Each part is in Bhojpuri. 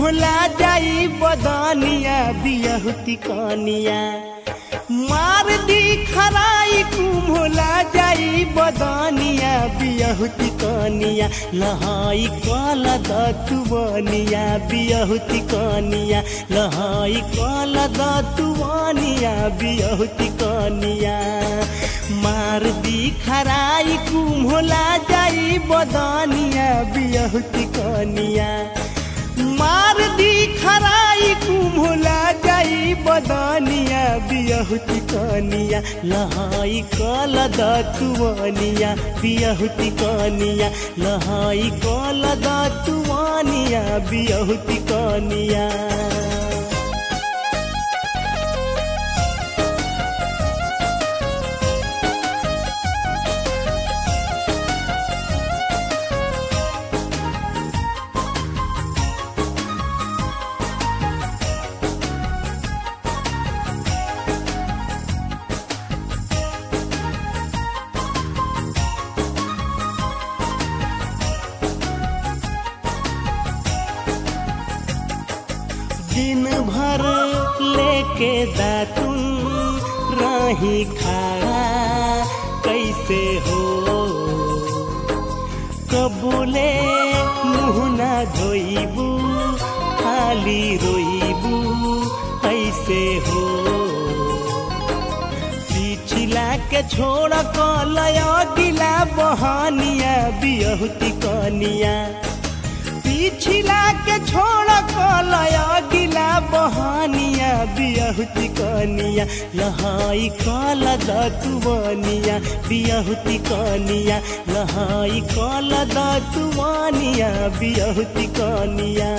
कुम्हला जाई बदनिया बियहुती कनिया मार दी खराई कुम्हला जाई बदनिया बियहुती कनिया लहाई काल दतुवनिया बियहुती कनिया लहाई काल दतुवनिया बियहुती कनिया मार दी खराई कुम्हला जाई बदनिया बियहुती कनिया मार दी खराई कुम्हला जाई बदनिया बियहुती कनिया लहाई काल दतुवनिया बियहुती कनिया लहाई काल दतुवनिया बियहुती कनिया दिन भर लेके दातुन रही खड़ा कैसे हो कबूले मुँह ना धोइबू खाली रोइबू ऐसे हो पिछला के छोड़ कलय गिला बहानिया बियहुती कनिया पिछला के छोड़ कलय गिला बहानिया बियहुती कनिया लहाई काल दतुवनिया बियहुती कनिया लहाई काल दतुवनिया बियहुती कनिया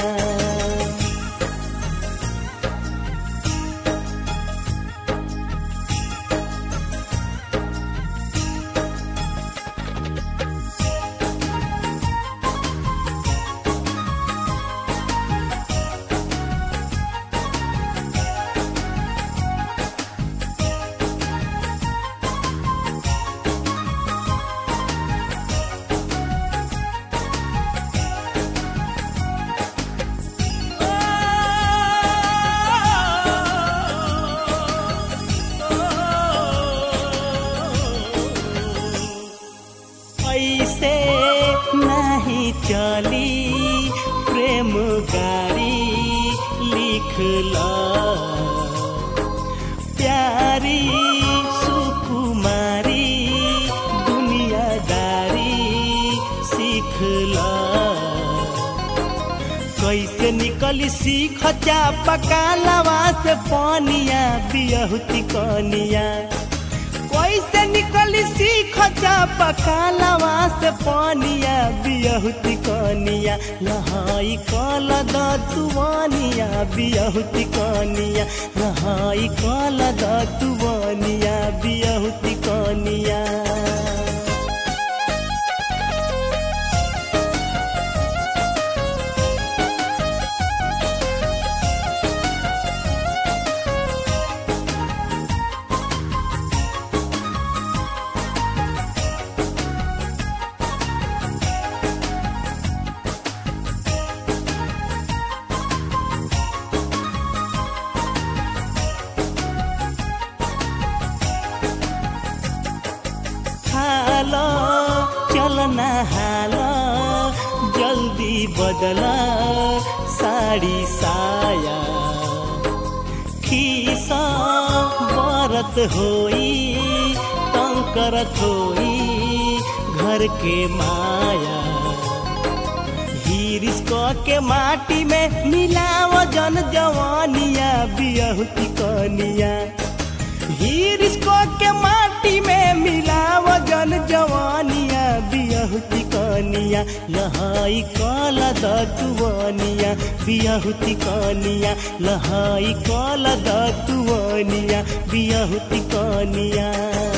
ऐसे नहीं चली प्रेम गाड़ी लिखला प्यारी सुकुमारी दुनियादारी सीखला कैसे निकली सीख चापा कालवा से पानिया बियहुती कनिया कैसे निकली सीख चापा कालवा से पानिया बियहुती कनिया लहाई काल दतुवनिया बियहुती कनिया लहाई काल दतुवनिया बियहुती कनिया चलना हाला जल्दी बदला साड़ी साया खीसा बरत होई तंग करत होई घर के माया हिरिस के माटी में मिलाव जन जवानिया बियहुती कनिया हिरिस के माटी में मिलाव जन जवानिया बियहुती कनिया लहाई काल दतुवनिया बियहुती कनिया लहाई काल दतुवनिया बियहुती कनिया